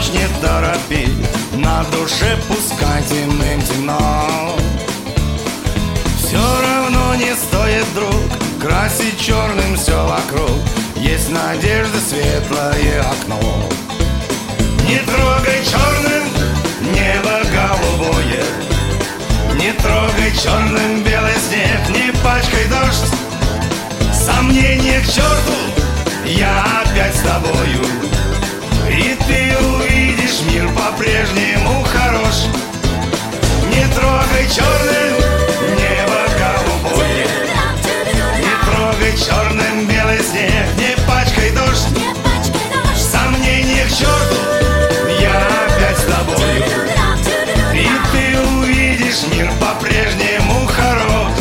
ночь не торопи, на душе пускай темным-темно. Все равно не стоит, друг, красить черным все вокруг. Есть надежда, светлое окно. Не трогай черным небо голубое, не трогай черным белый снег, не пачкай дождь. Сомнения к черту, я опять с тобою, и ты увидишь, мир по-прежнему хорош. Не трогай черным небо голубое, не трогай черным белый снег, не пачкай дождь. Сомнения к черту, я опять с тобою, и ты увидишь, мир по-прежнему хорош.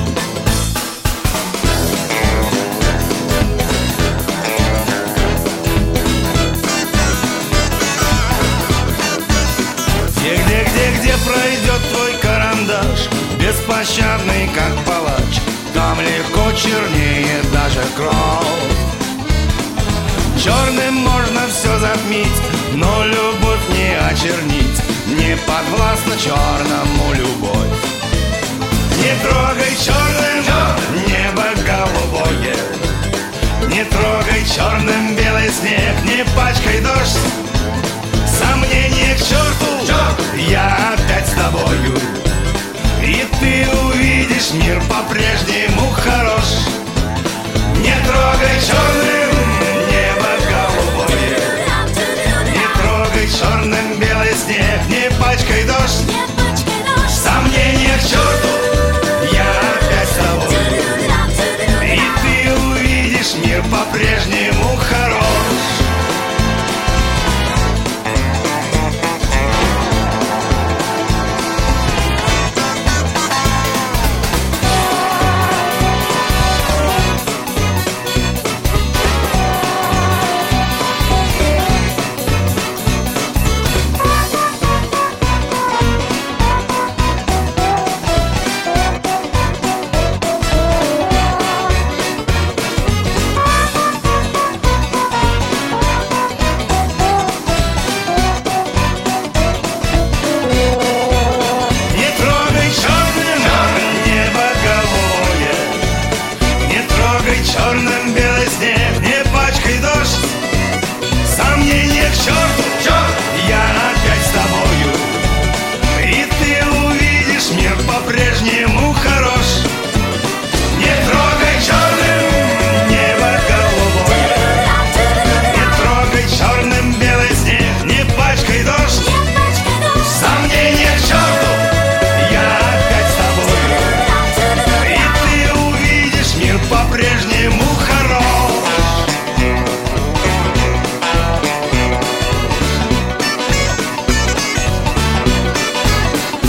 Где пройдет твой карандаш, беспощадный, как палач, там легко чернее даже кровь. Черным можно все затмить, но любовь не очернить, не подвластна черному любовь. Не трогай черным небо голубое, не трогай черным белый снег, не пачкай дождь. Сомнения к черту, я опять с тобою, и ты увидишь, мир по-прежнему